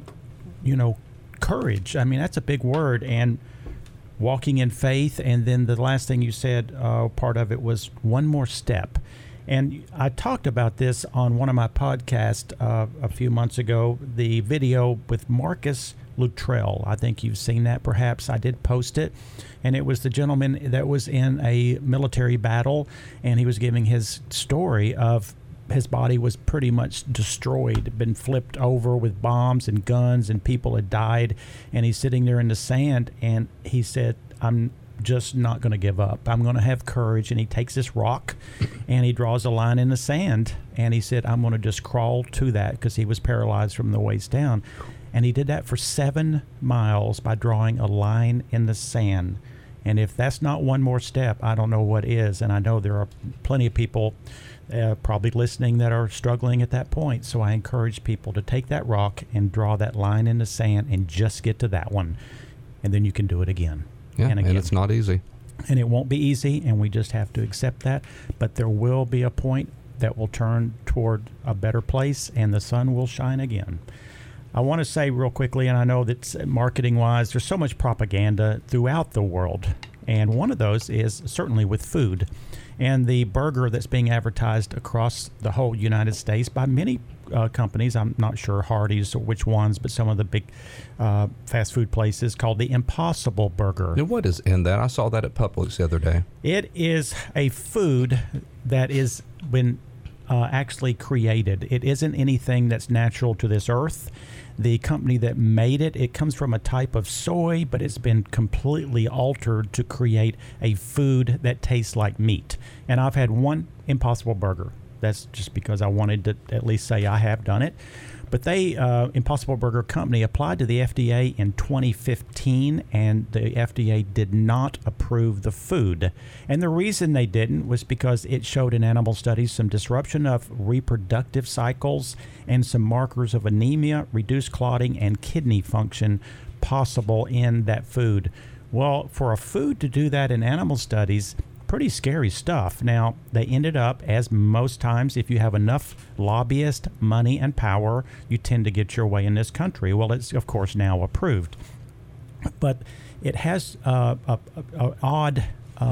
courage. I mean, that's a big word, and walking in faith. And then the last thing you said, part of it was one more step. And I talked about this on one of my podcasts a few months ago, the video with Marcus Luttrell. I think you've seen that perhaps. I did post it. And it was the gentleman that was in a military battle, and he was giving his story of his body was pretty much destroyed, been flipped over with bombs and guns, and people had died. And he's sitting there in the sand, and he said, I'm just not going to give up. I'm going to have courage. And he takes this rock and he draws a line in the sand, and he said, I'm going to just crawl to that, because he was paralyzed from the waist down. And he did that for 7 miles by drawing a line in the sand. And if that's not one more step, I don't know what is. And I know there are plenty of people probably listening that are struggling at that point. So I encourage people to take that rock and draw that line in the sand and just get to that one. And then you can do it again. Yeah, and again. And it's not easy. And it won't be easy, and we just have to accept that. But there will be a point that will turn toward a better place, and the sun will shine again. I want to say real quickly, and I know that marketing-wise, there's so much propaganda throughout the world, and one of those is certainly with food. And the burger that's being advertised across the whole United States by many companies, I'm not sure Hardee's or which ones, but some of the big fast food places, called the Impossible Burger. And what is in that? I saw that at Publix the other day. It is a food that is been actually created. It isn't anything that's natural to this earth. The company that made it, it comes from a type of soy, but it's been completely altered to create a food that tastes like meat. And I've had one Impossible Burger. That's just because I wanted to at least say I have done it. But they, Impossible Burger Company, applied to the FDA in 2015, and the FDA did not approve the food. And the reason they didn't was because it showed in animal studies some disruption of reproductive cycles and some markers of anemia, reduced clotting, and kidney function possible in that food. Well, for a food to do that in animal studies, pretty scary stuff. Now, they ended up, as most times, if you have enough lobbyist money and power, you tend to get your way in this country. Well, it's, of course, now approved. But it has an odd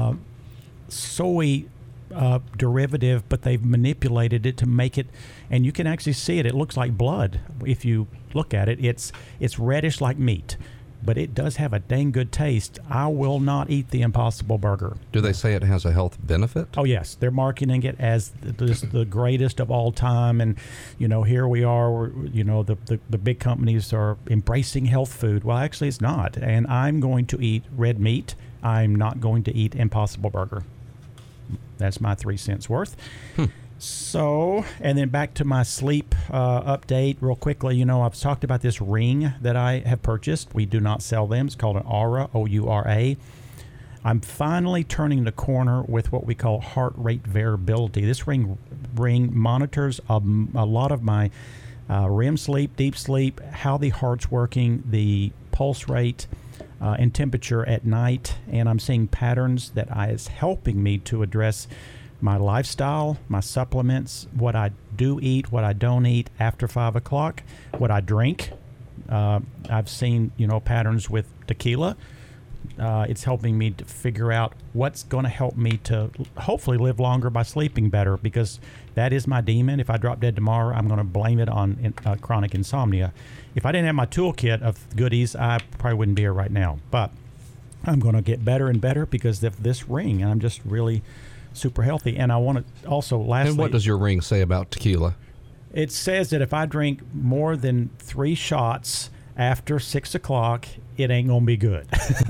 soy derivative, but they've manipulated it to make it, and you can actually see it. It looks like blood. If you look at it, it's reddish like meat. But it does have a dang good taste. I will not eat the Impossible Burger. Do they say it has a health benefit? Oh, yes. They're marketing it as the greatest of all time. And, here we are, the big companies are embracing health food. Well, actually, it's not. And I'm going to eat red meat. I'm not going to eat Impossible Burger. That's my 3 cents worth. So, and then back to my sleep update real quickly. I've talked about this ring that I have purchased. We do not sell them. It's called an Oura, O-U-R-A. I'm finally turning the corner with what we call heart rate variability. This ring monitors a lot of my REM sleep, deep sleep, how the heart's working, the pulse rate, and temperature at night. And I'm seeing patterns that is helping me to address my lifestyle, my supplements, what I do eat, what I don't eat after 5 o'clock, what I drink. I've seen, patterns with tequila. it's helping me to figure out what's going to help me to hopefully live longer by sleeping better, because that is my demon. If I drop dead tomorrow, I'm going to blame it on chronic insomnia. If I didn't have my toolkit of goodies, I probably wouldn't be here right now. But I'm going to get better and better because of this ring, and I'm just really super healthy. And I want to also, lastly... And what does your ring say about tequila? It says that if I drink more than 3 shots after 6 o'clock, it ain't going to be good.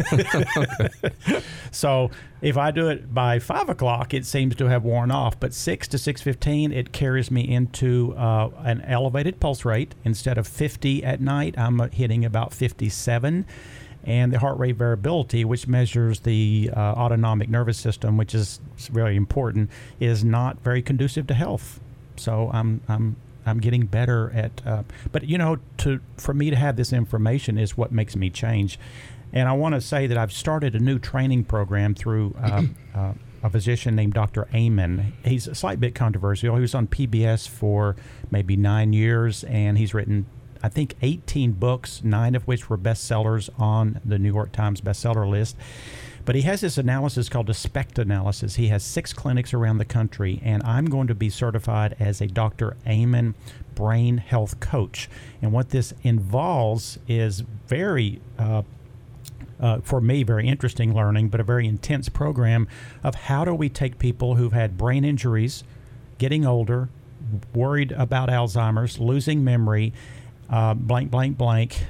So if I do it by 5 o'clock, it seems to have worn off. But 6 to 6:15, it carries me into an elevated pulse rate. Instead of 50 at night, I'm hitting about 57. And the heart rate variability, which measures the autonomic nervous system, which is very important, is not very conducive to health. So I'm getting better at, but for me to have this information is what makes me change. And I want to say that I've started a new training program through a physician named Dr. Amen. He's a slight bit controversial. He was on PBS for maybe 9 years, and he's written, I think, 18 books, 9 of which were bestsellers on the New York Times bestseller list. But he has this analysis called a SPECT analysis. He has 6 clinics around the country, and I'm going to be certified as a Dr. Amen brain health coach. And what this involves is very, for me, very interesting learning, but a very intense program of how do we take people who've had brain injuries, getting older, worried about Alzheimer's, losing memory, blank, blank, blank.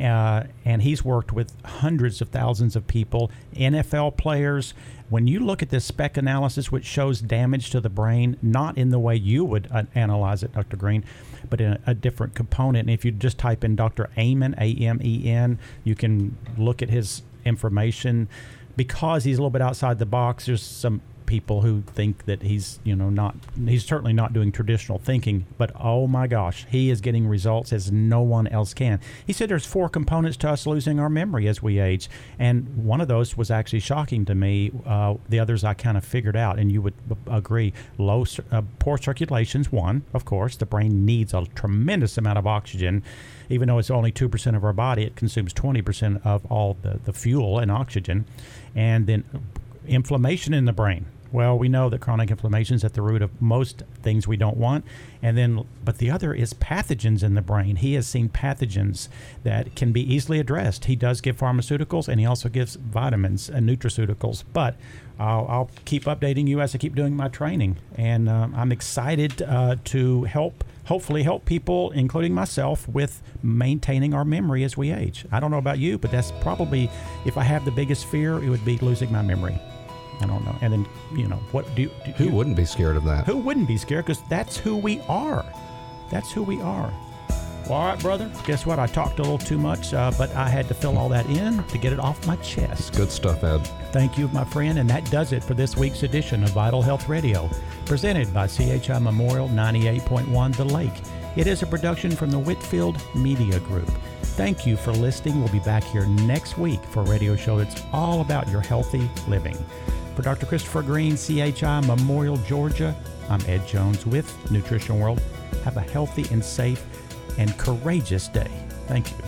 And he's worked with hundreds of thousands of people, NFL players. When you look at this SPECT analysis, which shows damage to the brain, not in the way you would analyze it, Dr. Green, but in a different component. And if you just type in Dr. Amen, A-M-E-N, you can look at his information. Because he's a little bit outside the box, there's some people who think that he's certainly not doing traditional thinking, but oh my gosh, he is getting results as no one else can. He said there's 4 components to us losing our memory as we age, and one of those was actually shocking to me. The others I kind of figured out, and you would agree. Poor circulation's one, of course. The brain needs a tremendous amount of oxygen. Even though it's only 2% of our body, it consumes 20% of all the fuel and oxygen. And then inflammation in the brain. Well, we know that chronic inflammation is at the root of most things we don't want. But the other is pathogens in the brain. He has seen pathogens that can be easily addressed. He does give pharmaceuticals, and he also gives vitamins and nutraceuticals. But I'll keep updating you as I keep doing my training. And I'm excited to hopefully help people, including myself, with maintaining our memory as we age. I don't know about you, but that's probably, if I have the biggest fear, it would be losing my memory. I don't know. And then, what who wouldn't be scared of that? Who wouldn't be scared? Because that's who we are. That's who we are. Well, all right, brother. Guess what? I talked a little too much, but I had to fill all that in to get it off my chest. Good stuff, Ed. Thank you, my friend. And that does it for this week's edition of Vital Health Radio, presented by CHI Memorial 98.1 The Lake. It is a production from the Whitfield Media Group. Thank you for listening. We'll be back here next week for a radio show that's all about your healthy living. For Dr. Christopher Green, CHI Memorial, Georgia, I'm Ed Jones with Nutrition World. Have a healthy and safe and courageous day. Thank you.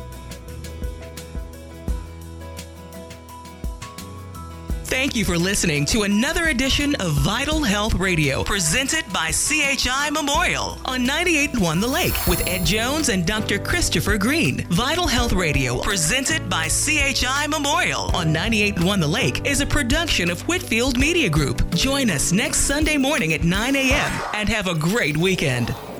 Thank you for listening to another edition of Vital Health Radio, presented by CHI Memorial on 98.1 The Lake with Ed Jones and Dr. Christopher Green. Vital Health Radio, presented by CHI Memorial on 98.1 The Lake, is a production of Whitfield Media Group. Join us next Sunday morning at 9 a.m. and have a great weekend.